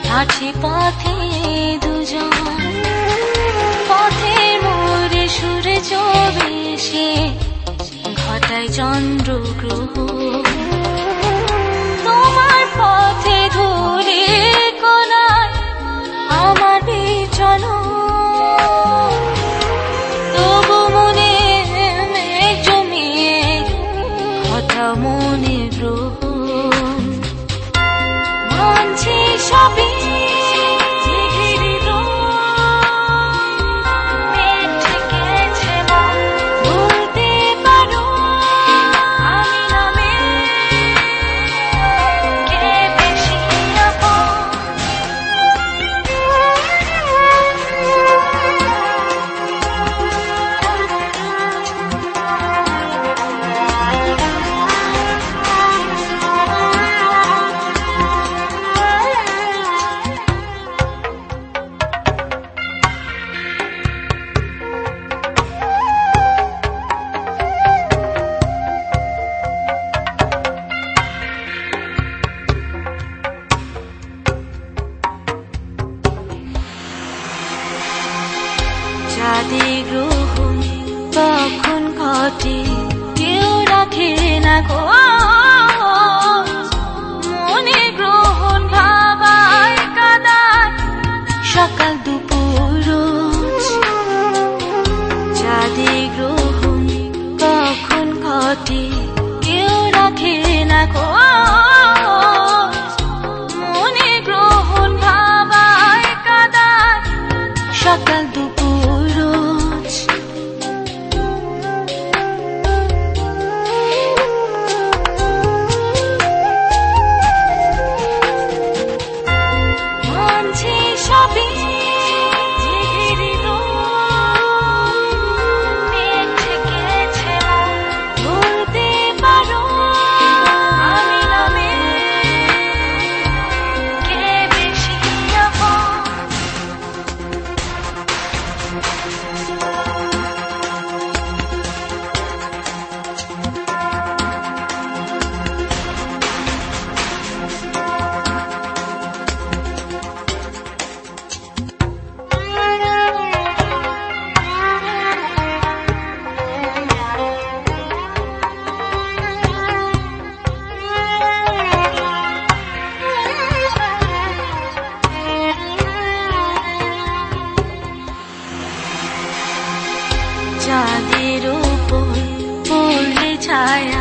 হাঁটছি পথে দুজন, পথের মোড়ে সূর্য ভেসে ঘটায় চন্দ্রগ্রহণ। তোমার পথে ধূলি কোনায় আমার বিচরণ, তবু মনে মেঘ জমিয়ে কথা মনে গ্রহণ। মানছি সবই চাঁদে গ্রহণ কখন ঘটে কেউ রাখে না গো, মনে গ্রহণ ভাবায় কাদায় সকাল দুপুর রোজ। চাঁদে গ্রহণ কখন ঘটে কেউ রাখে না গো, মনে গ্রহণ ভাবায় কাদায় সকাল দুপুর। চাঁদের উপর পড়লে ছায়া